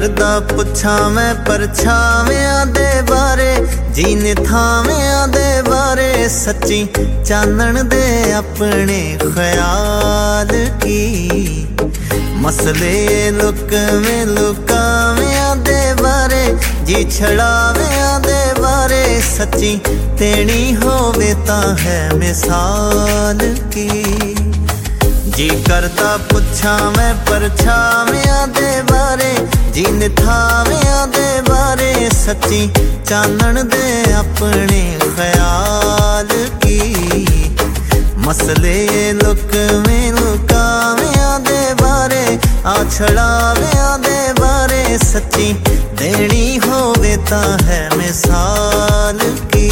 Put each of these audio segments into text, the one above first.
करदा पुछां मैं परछावियां दे बारे, जीने थावियां दे बारे, सच्ची चानण दे अपने ख्याल की। मसले लुकवें लुकावियां दे बारे, जी छड़ावियां दे बारे, सच्ची तेनी होवे तां है मिसाल की। जी करदा पुछां मैं परछावियां दे बारे, जीन थावियां दे बारे, सच्ची चानण दे अपने ख्याल की। मसले लुकवें लुकावियां दे बारे, आ छड़ावियां दे बारे, सच्ची देनी होवे तां है मिसाल की।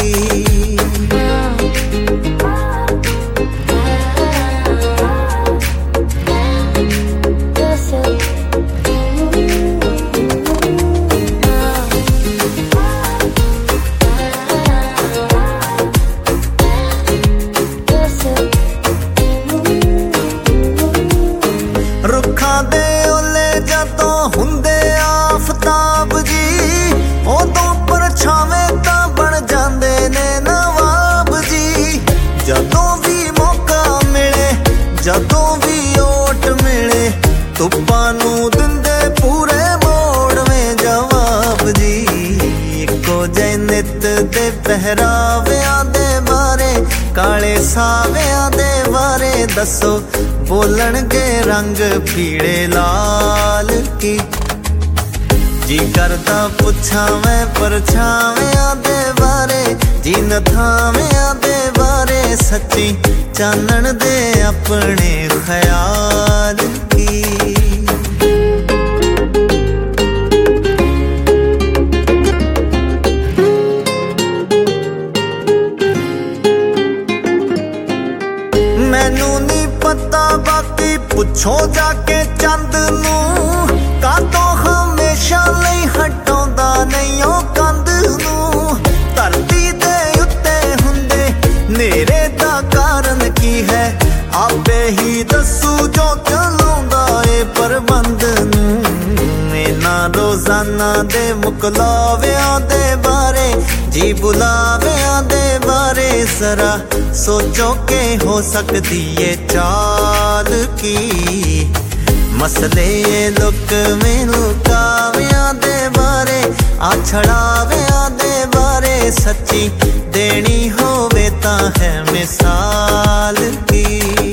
रुखां दे ओले जदों हुंदे आफताब जी, उदों परछावें तां बन जांदे ने नवाब जी। जदों भी मौका मिले, जदों भी ओट मिले, धुप्पां नूं दिंदे पूरे मोड़वें जवाब जी। इक्को जे नित दे पहरावियां दे बारे, काले सावियां दे बारे, दसो बोलणगे रंग पीड़े लाल की। जी करदा पुछां मैं परछावियां दे बारे, जीन थावियां दे बारे, सच्ची चानण दे अपने ख्याल की। मैनू नी पता बाकी पुछो जाके चंद नूं, कातों हमेशा लई हटाउंदा नहीं ओ कंध नूं। धरती दे उत्ते हुंदे नेरे दा कारण की है, आपे ही दसू जो चलाउंदा ए प्रबंध नूं। इन्हां रोजाना दे मुकलावियां दे बारे, जी बुलावियां दे बारे, जरा सोचो के हो सकती ये चाल की। मसले लुकवें लुकावियां दे बारे, आ छड़ावियां दे बारे, सच्ची देनी होवे तां है मिसाल की।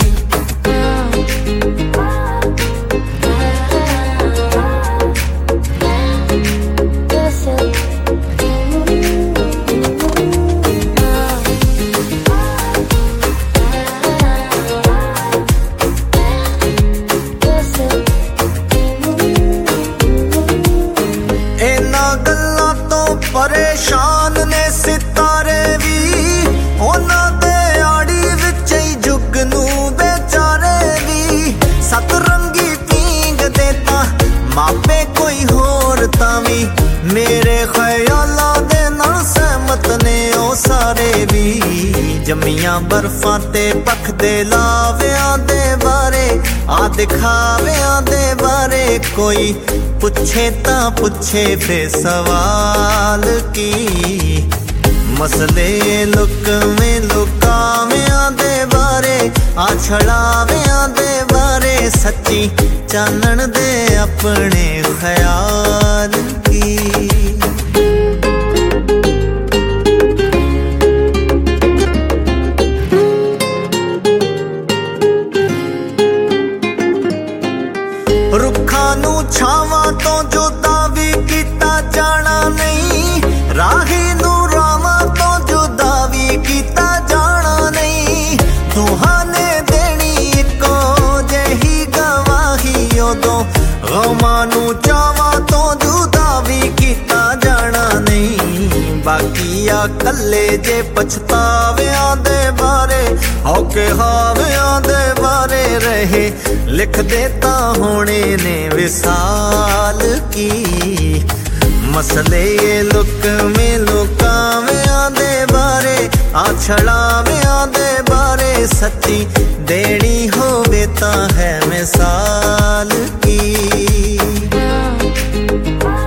परेशान ने सितारे भी, उन्हां दे आड़ी विच ही जुग नूं बेचारे भी। सतरंगी पींग देता मापे कोई होर तावी, मेरे ख्यालां दे नाल सहमत ने ओ सारे भी। जमियां बर्फां ते पखदे लावियां दे बारे, आ दिखावियां दे बारे, कोई पुछे तां पुछे फे सवाल की। मसले लुकवें लुकावियां दे बारे, आ छड़ावियां दे बारे, सच्ची चानण दे अपने ख्याल की। रुखां नूं छावां तो जुदा भी कीता जाना नहीं, राही नूं रावां तो जुदा भी कीता जाना नहीं। दुहां ने देनी इक्को जेही गवाही, उदों गमां नूं चावां तो जुदा भी कीता जाना नहीं। बाकी आ कल्ले जे पछतावियां दे बारे, औके हावियां दे बारे रहे, लिख देता होने ने विसाल की। मसले लुकवें लुकावियां दे बारे, आ छड़ावियां दे बारे, सच्ची देनी होवे तां है मिसाल की।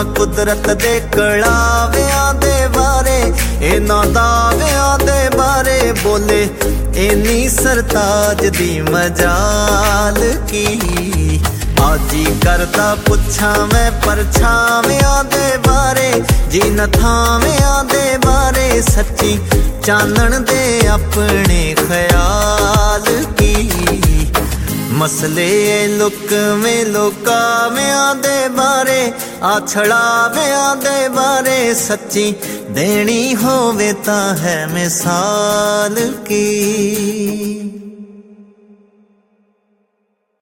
कुदरत दे कलावियां दे बारे, इन्हां दावियां दे बारे बोले इन्नी सरताज दी मजाल की। आजी करदा पुछां मैं परछावियां दे बारे, जिन थावियां दे बारे सच्ची चानण दे अपने ख्याल की। मसले लुकवें लुकावियां दे बारे, आछड़ावियां दे बारे सच्ची देनी होवे तां है मिसाल की।